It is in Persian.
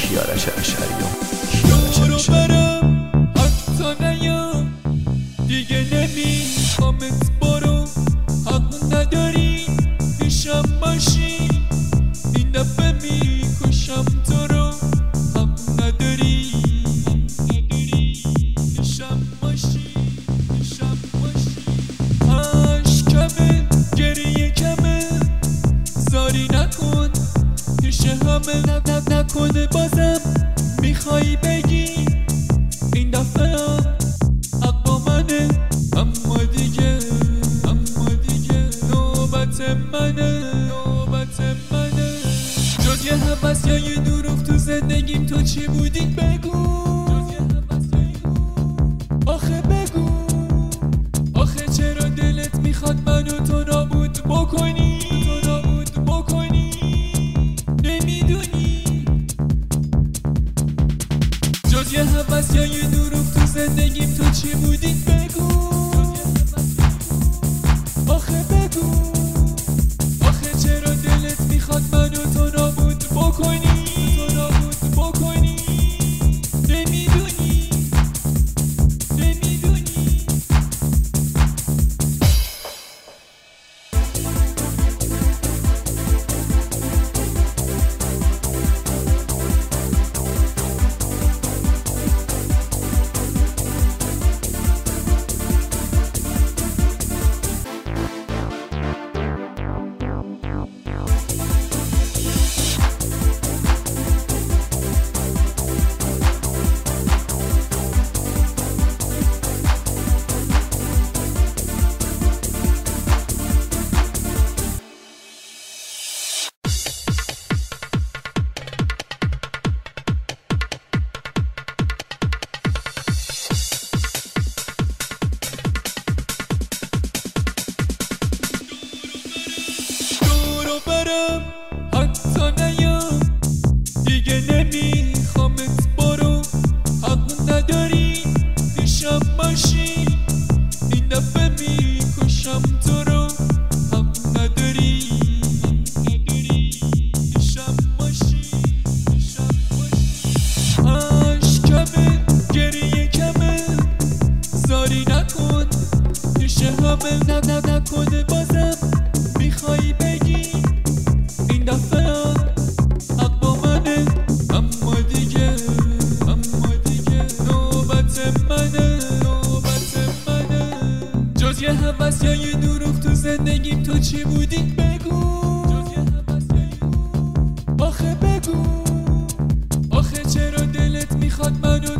کیارش اشعریان. دورو برم حتی نیام دیگه نمیخوامت برو، حق نداری پیشم باشی، این دفعه میکشم تو رو، حق نداری پیشم باشی. عشقمه گریه کمه زاری نکن، پیش همه نکنه بازم میخوای بگی این دفعه هم حق با منه، اما دیگه نوبت منه. جز یه هوس یا یه دروغ تو زندگیم تو چی بودی بگو، آخه بگو، آخه چرا دلت میخواد منو تو نابود بکنی، نمیدونی جز یه هوس یا یه دروغ تو زندگیم تو چی بودی بگو، آخه بگو، آخه چرا دلت میخواد منو تو نابود بکنی، نمیدونی برم حتی نیام دیگه نمیخوامت برو، حق نداری پیشم باشی، این دفعه میکشم تو رو، حق نداری پیشم باشی. عشقمه گریه کمه زاری نکن، پیش همه نکنه بازم میخوای بگی این دفعه حق با منه، اما دیگه نوبت منه. جز یه هوس یا یه دروغ تو زندگیم تو چی بودی بگو، آخه بگو، آخه چرا دلت میخواد منو